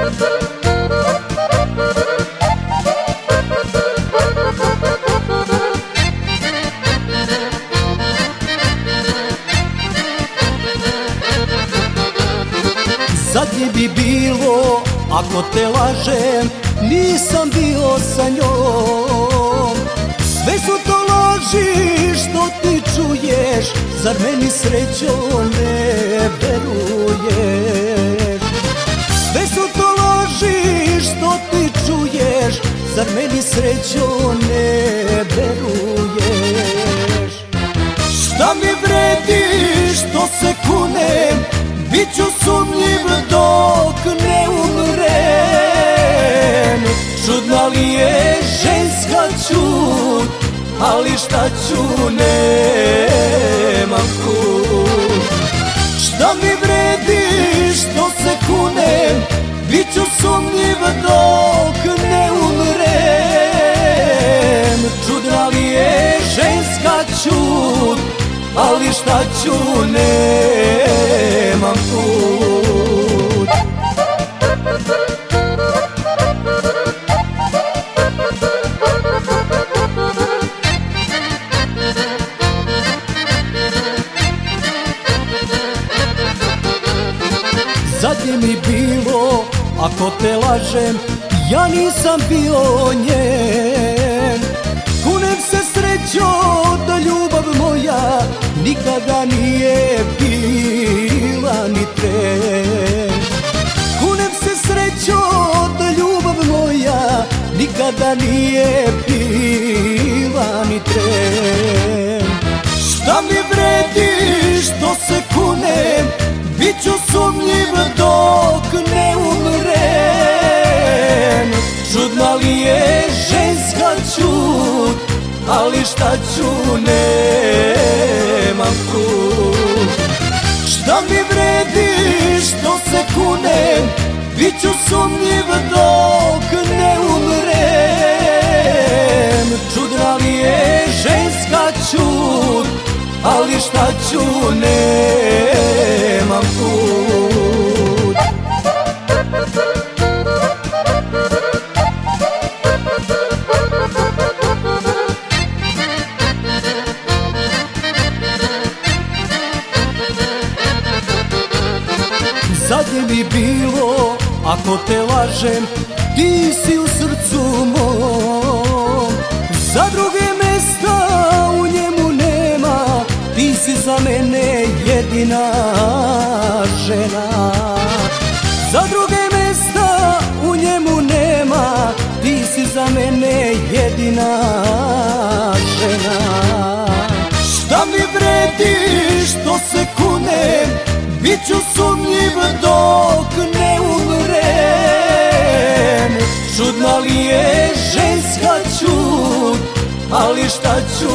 Zadnje bi bilo ako te lažem, nisam bio sa njom. Sve su to laži što ti čuješ, zar meni srećo ne veruješ? Sve su to laži što ti čuješ, zar meni srećo ne veruješ? Šta mi vredi što se kunem, bit ću sumnjiv dok ne umrem. Čudna li je ženska čud, ali šta ću, nemam kud. Šta mi vredi što se kunem, bit ću sumnjiv dok ne umrem. Čudna li je ženska čud, ali šta ću, nemam put. Zadnje mi bilo ako te lažem, ja nisam bio njen. Kunem se srećo da ljubav moja nikada nije bila ni tren. Kunem se srećo da ljubav moja nikada nije bila ni tren. Šta mi vredi što se kunem, bit ću sumnjiv dok ne umrem. Čudna li je ženska čud, ali šta ću, nemam kud. Šta mi vredi što se kunem, bit ću sumnjiv dok ne umrem. Čudna li je ženska čud, ali šta ću, nemam kud. Zadnje mi bilo ako te lažem, ti si u srcu mom. Za druge mesta u njemu nema, ti si za mene jedina žena. Za druge mesta u njemu nema, ti si za mene jedina žena. Šta mi vredi što se kunem, bit ću sumnjiv dok ne umrem. Čudna li je ženska čud, ali šta ću,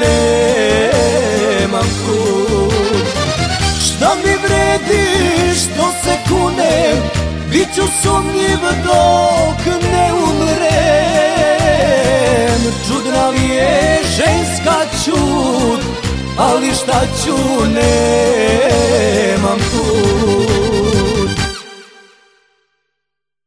nemam kud. Šta mi vredi što se kunem, bit ću sumnjiv dok ne umrem. Čudna li je ženska čud, ali šta ću, nemam kud.